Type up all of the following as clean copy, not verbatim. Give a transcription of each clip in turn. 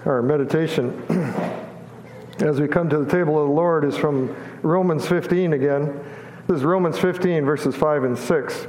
Our meditation as we come to the table of the Lord is from Romans 15 again. This is Romans 15, verses 5 and 6.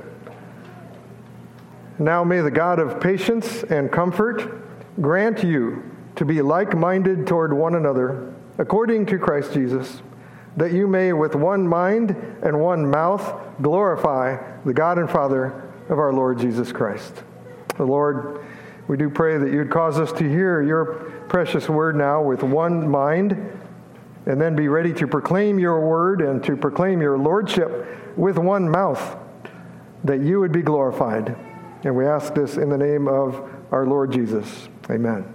Now may the God of patience and comfort grant you to be like-minded toward one another, according to Christ Jesus, that you may with one mind and one mouth glorify the God and Father of our Lord Jesus Christ. The Lord, we do pray that you'd cause us to hear your precious word now with one mind, and then be ready to proclaim your word and to proclaim your lordship with one mouth, that you would be glorified. And we ask this in the name of our Lord Jesus. Amen.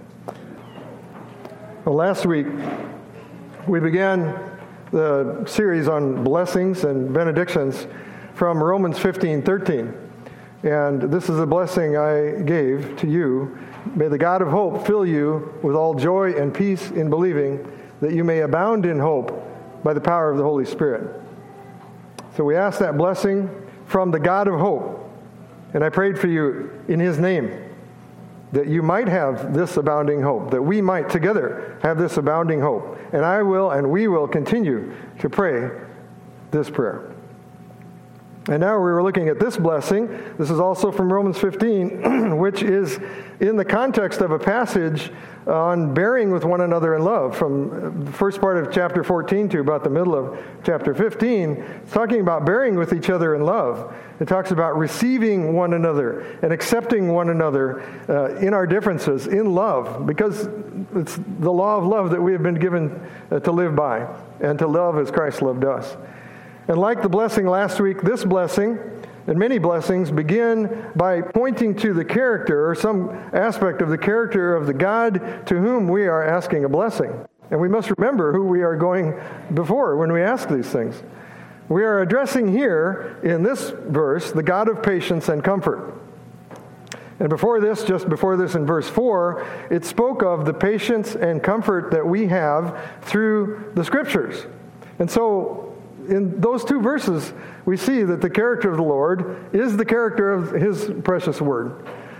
Well, last week we began the series on blessings and benedictions from Romans 15:13. And this is a blessing I gave to you. May the God of hope fill you with all joy and peace in believing, that you may abound in hope by the power of the Holy Spirit. So we asked that blessing from the God of hope. And I prayed for you in His name, that you might have this abounding hope, that we might together have this abounding hope. And I will and we will continue to pray this prayer. And now we were looking at this blessing. This is also from Romans 15, which is in the context of a passage on bearing with one another in love, from the first part of chapter 14 to about the middle of chapter 15. It's talking about bearing with each other in love. It talks about receiving one another and accepting one another in our differences in love, because it's the law of love that we have been given to live by, and to love as Christ loved us. And like the blessing last week, this blessing and many blessings begin by pointing to the character or some aspect of the character of the God to whom we are asking a blessing. And we must remember who we are going before when we ask these things. We are addressing here in this verse the God of patience and comfort. And before this, just before this in verse 4, it spoke of the patience and comfort that we have through the Scriptures. And so in those two verses, we see that the character of the Lord is the character of His precious word.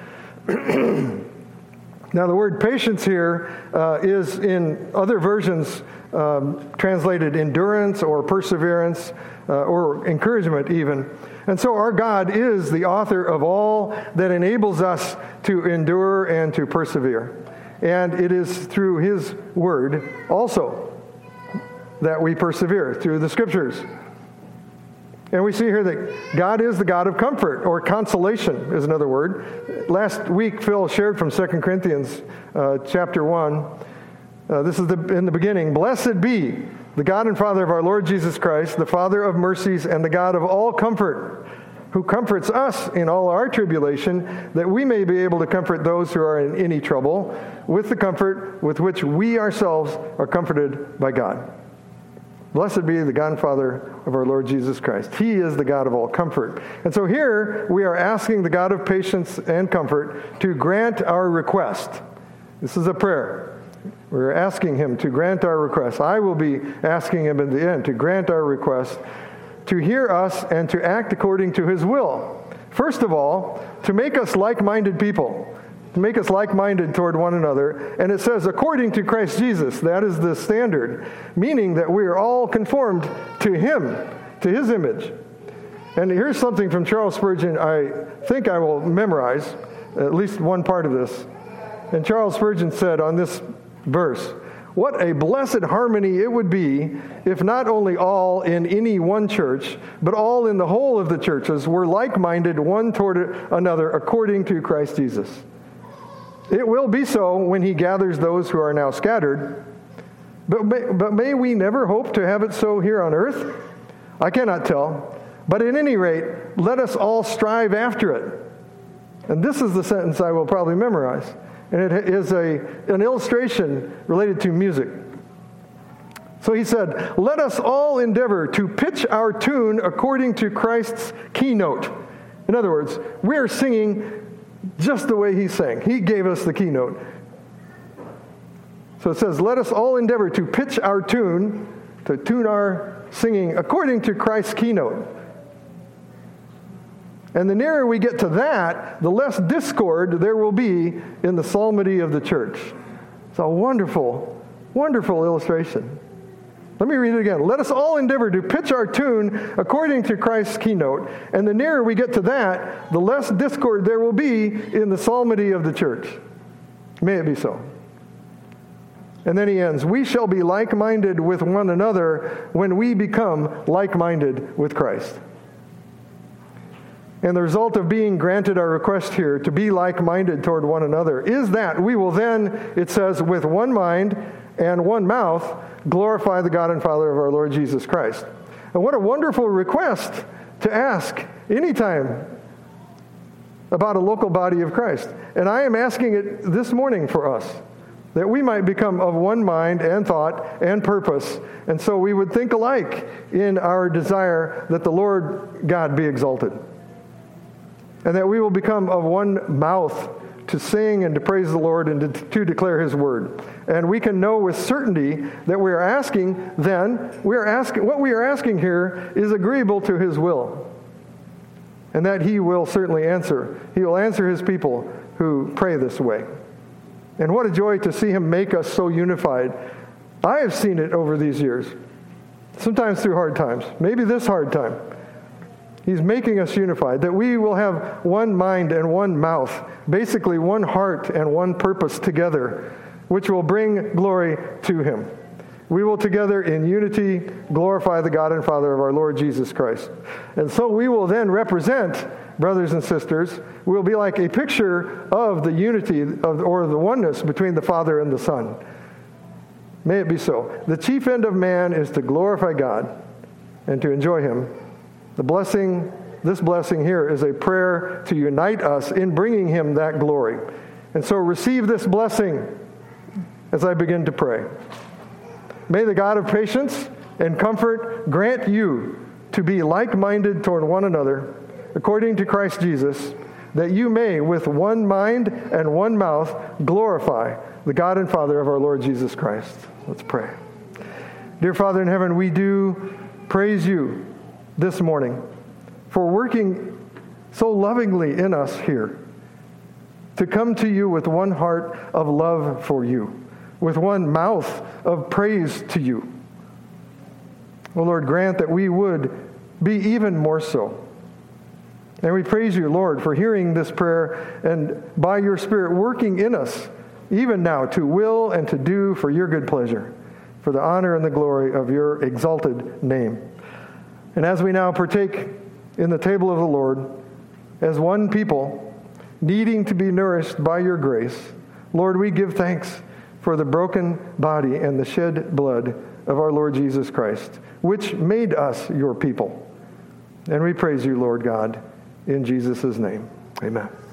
Now, the word patience here is in other versions translated endurance or perseverance or encouragement even. And so our God is the author of all that enables us to endure and to persevere. And it is through His word also that we persevere, through the Scriptures. And we see here that God is the God of comfort, or consolation is another word. Last week, Phil shared from 2 Corinthians chapter 1. This is in the beginning. Blessed be the God and Father of our Lord Jesus Christ, the Father of mercies and the God of all comfort, who comforts us in all our tribulation, that we may be able to comfort those who are in any trouble with the comfort with which we ourselves are comforted by God. Blessed be the God and Father of our Lord Jesus Christ. He is the God of all comfort. And so here we are asking the God of patience and comfort to grant our request. This is a prayer. We're asking Him to grant our request. I will be asking Him in the end to grant our request, to hear us and to act according to His will. First of all, to make us like-minded people. To make us like-minded toward one another. And it says, according to Christ Jesus, that is the standard, meaning that we are all conformed to Him, to His image. And here's something from Charles Spurgeon I think I will memorize, at least one part of this. And Charles Spurgeon said on this verse, what a blessed harmony it would be if not only all in any one church, but all in the whole of the churches were like-minded one toward another according to Christ Jesus. It will be so when He gathers those who are now scattered. But may we never hope to have it so here on earth? I cannot tell. But at any rate, let us all strive after it. And this is the sentence I will probably memorize. And it is an illustration related to music. So he said, let us all endeavor to pitch our tune according to Christ's keynote. In other words, we are singing just the way He sang. He gave us the keynote. So it says, let us all endeavor to pitch our tune, to tune our singing according to Christ's keynote. And the nearer we get to that, the less discord there will be in the psalmody of the church. It's a wonderful, wonderful illustration. Let me read it again. Let us all endeavor to pitch our tune according to Christ's keynote, and the nearer we get to that, the less discord there will be in the psalmody of the church. May it be so. And then he ends, we shall be like-minded with one another when we become like-minded with Christ. And the result of being granted our request here to be like-minded toward one another is that we will then, it says, with one mind and one mouth, glorify the God and Father of our Lord Jesus Christ. And what a wonderful request to ask anytime about a local body of Christ. And I am asking it this morning for us, that we might become of one mind and thought and purpose, and so we would think alike in our desire that the Lord God be exalted. And that we will become of one mouth to sing and to praise the Lord and to declare His word. And we can know with certainty that we are asking then, what we are asking here is agreeable to His will. And that He will certainly answer. He will answer His people who pray this way. And what a joy to see Him make us so unified. I have seen it over these years, sometimes through hard times, maybe this hard time. He's making us unified, that we will have one mind and one mouth, basically one heart and one purpose together, which will bring glory to Him. We will together in unity glorify the God and Father of our Lord Jesus Christ. And so we will then represent, brothers and sisters, we will be like a picture of the unity or the oneness between the Father and the Son. May it be so. The chief end of man is to glorify God and to enjoy Him. This blessing here is a prayer to unite us in bringing Him that glory. And so receive this blessing as I begin to pray. May the God of patience and comfort grant you to be like-minded toward one another, according to Christ Jesus, that you may, with one mind and one mouth, glorify the God and Father of our Lord Jesus Christ. Let's pray. Dear Father in heaven, we do praise You this morning for working so lovingly in us here to come to You with one heart of love for You, with one mouth of praise to You. Oh Lord, grant that we would be even more so. And we praise You, Lord, for hearing this prayer and by Your Spirit working in us even now to will and to do for Your good pleasure, for the honor and the glory of Your exalted name. And as we now partake in the table of the Lord, as one people needing to be nourished by Your grace, Lord, we give thanks for the broken body and the shed blood of our Lord Jesus Christ, which made us Your people. And we praise You, Lord God, in Jesus' name. Amen.